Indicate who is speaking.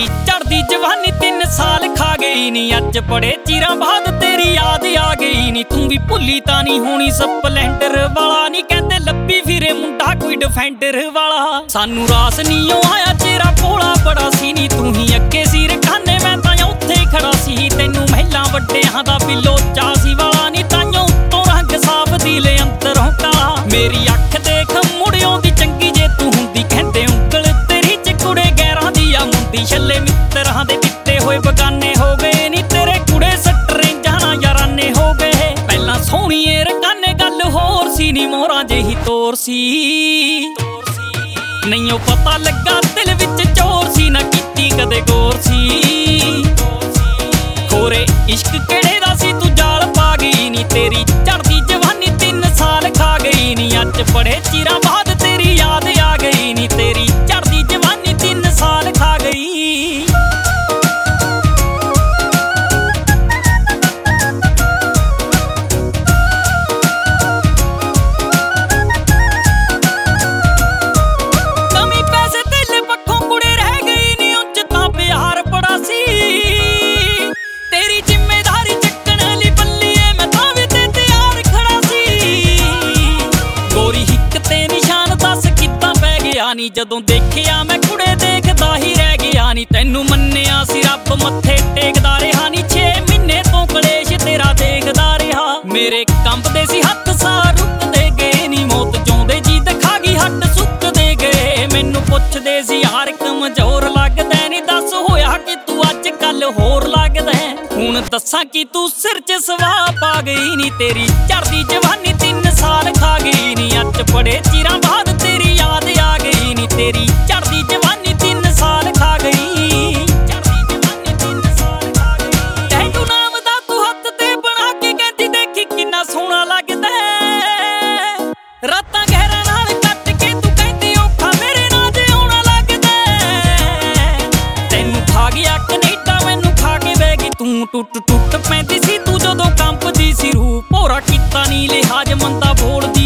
Speaker 1: चढ़दी जवानी 3 साल खा गई नी। अज बड़े चिरां बाद तेरी याद आ गई नी। तू भी भुल्ली तां नहीं होनी स्पलेंडर वाला नी। कहंदे लब्बी फिरे मुंडा कोई डिफेंडर वाला। सानू रास नीओ आया तेरा भोला बड़ा सी नी। तू ही अगे सिर खाने मैं तां उत्थे खड़ा सी। तैनू महलां वड्डियां दा बिलो चासी वाला नी। ताइयों उत्तों रंग साफ दिले अंदरों काला। मेरी अख देख मुड़ियों दी चंगी जे तू हुंदी। कहंदे उंगल तेरी च कुड़े गैरां दी आ मुंदी। छल्ले मित्तरां दे दित्ते होए बगाने हो गए नी। तेरे कुड़े सट्टरे जाना याराने हो गए। पहलां सोहणीए रकाने गल होर सी नी। मोहरां जेही तोर सी नहीं ओ पता लगा दिल विच चोर सी। ना कीती कदे गौर सी। खोरे इश्क केड़े दा सी तू जाल पा गई नी। तेरी चढ़दी जवानी 3 साल खा गई नी। अज बड़े चिरां बाद तेरी याद आ गई नी। तेरी चढ़दी जवानी 3 साल खा गई। जदों देखिया मैं कुड़े देखदा ही रह गया नी। तैनू मन्निया सी रब मत्थे टेकदा रहा नी। 6 महीने तो कलेश तेरा देखदा रहा। मेरे कंबदे सी हत्थ सा रुकदे गए नी। मौत जोंदे जी दिखा गई हट सुकदे गए। मैनू पुछदे सी यार कमजोर लगदा नी। दस होया कि तू अज कल होर लगदा। हुण दस्सां कि तू सिर च सवा पा गई नी। तेरी चढ़दी जवानी 3 साल खा गई नी। अज बड़े चिरां बाद तेरी याद आ गई नी। तेरी चढ़दी जवानी 3 साल खा गई। चढ़दी जवानी 3 साल खा गई। टैटू नाम दा तू हत्थ ते बना के कहती देखी किन्ना सोहना लगदा। रातां गहरा नाल कट के तू कहती औखा मेरे नाल जे आउणा लगदा। तैनू खा गया कनेडा मैनू खा के बह गई तू। टुट टुट पैंदी सी तू जदों कंबदी सी रूह। भोरा कीता नी लिहाज मंदा बोलदी